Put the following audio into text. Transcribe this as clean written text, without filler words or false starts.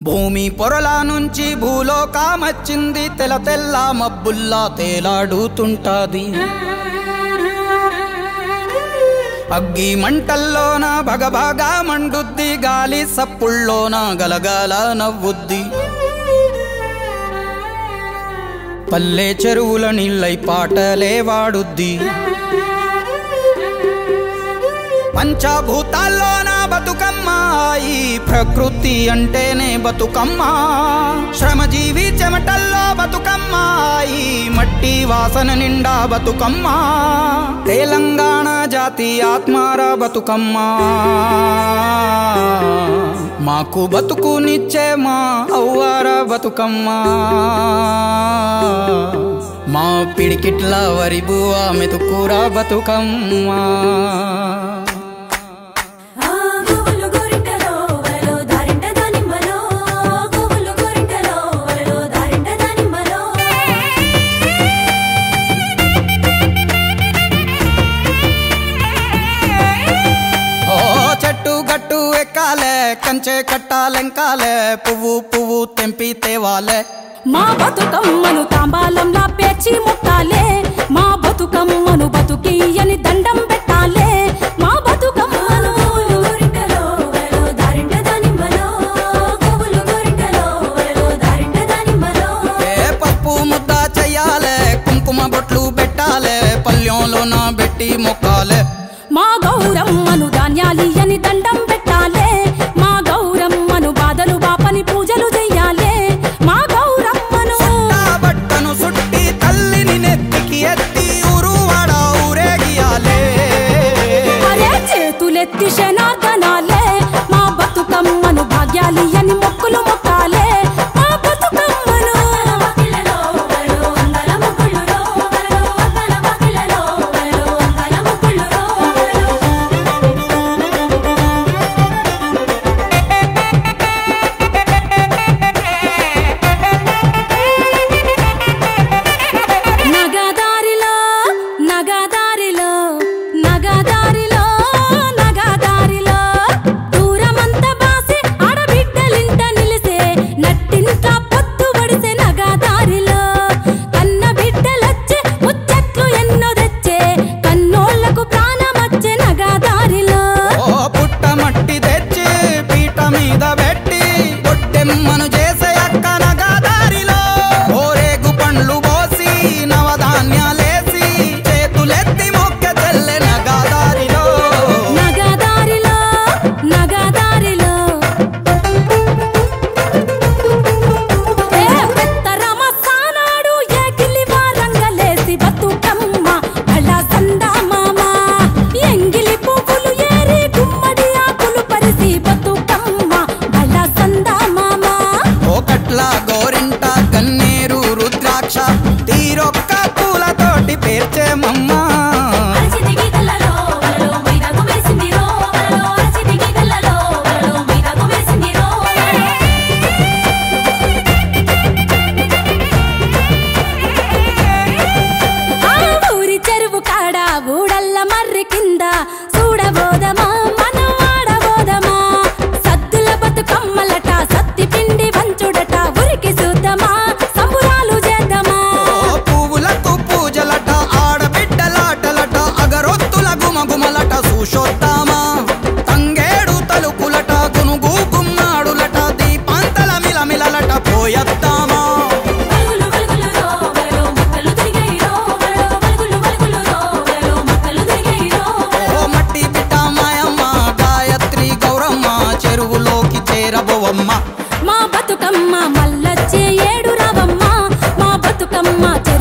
భూమి పొరల నుంచి భూలోకమచ్చింది, తెల్ల తెల్ల మబ్బుల్లా తేలాడుతుంటాది. అగ్గి మంటల్లోన భగభగా మండుద్ది, గాలి సప్పుల్లోన గలగల నవ్వుద్ది. పల్లె చెరువుల నీళ్ళై పాటలే వాడుద్ది. పంచభూతాల్లోన బతుకమ్మ, ఈ ప్రకృతి అంటేనే బతుకమ్మ. శ్రమజీవి చెమటల్లో బతుకమ్మ, ఈ మట్టి వాసన నిండా బతుకమ్మ. తెలంగాణ జాతి ఆత్మార బతుకమ్మ, మాకు బతుకునిచ్చే మా అవ్వార బతుకమ్మ. మా పిడికిట్ల వరిబువ మెతుకుర బతుకమ్మ. గట్టు ఎక్కాలే, కంచె కట్టాలెంకాలే, పువ్వు పువ్వు తెంపి తేవాలే. మా బతుకమ్మను తాంబాలంలా పేర్చి ముట్టాలే, మా బతుకమ్మను బతుకియని దండం పెట్టాలే. మా బతుకమ్మను పప్పు ముద్ద చెయ్యాలే, కుంకుమ బొట్లు పెట్టాలే, పల్లెంలోన పెట్టి మొక్కాలే. మా గౌరమ్మను ధాన్యాలియని దండం పెట్టాలే, మా గౌరమ్మను బాధలు బాపని పూజలు చెయ్యాలే. మా గౌరమ్మను బట్టను సుట్టి తల్లిని నెత్తికి ఎత్తి ఊరువాడ ఊరేగియాలే. అరే చేతులెత్తి శనార్దనాలే, మా బతుకమ్మను భాగ్యాలియని మొక్కులు మొక్కాలే. మా బతుకమ్మను మను చేసే అక్క నగదారిలో ఓరేగు పండ్లు పోసి నవధాన్యాలేసి చేతులెత్తి మొక్క తెల్లె నగదారిలో. నగదారిలో నగదారిలో పెత్తరమ సానాడు ఎగిలి వారంగలేసి బతుకమ్మ బళ సందా మామ. ఎంగిలి పువ్వులు ఏరి గుమ్మడి ఆకులు పరిసి బతుకమ్మ బళ సందా మామ. ఒకట్ల గోరింట కన్నీరు రుద్రాక్ష తీరొక్క పూలతోటి పేర్చేమమ్మ. ఊరి చెరువు కాడ ఊడల్ల మర్రి కింద చూడబోదమా మనం ఆడబోదమా. సద్దుల బతుకమ్మలట సత్తి పిండి వంచుడట ఉరికి చూద్దామా సంబురాలు చేద్దామా. పువ్వులకు పూజలట ఆడబిడ్డలాటలట అగరొత్తుల గుమగుమలట చూసొద్దామా. తంగేడు తలుకులట గునుగు గుమ్మాడులట దీపాంతల మిలమిలలట పోయొద్దామా. మట్టి బిడ్డ మాయమ్మ గాయత్రి గౌరమ్మ చెరువులోకి చేరబోవమ్మ. మా బతుకమ్మ మల్లచ్చే ఏడు రావమ్మ, మా బతుకమ్మ